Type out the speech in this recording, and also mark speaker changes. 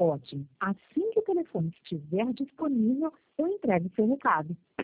Speaker 1: Ótimo. Assim que o telefone estiver disponível, eu entrego seu recado.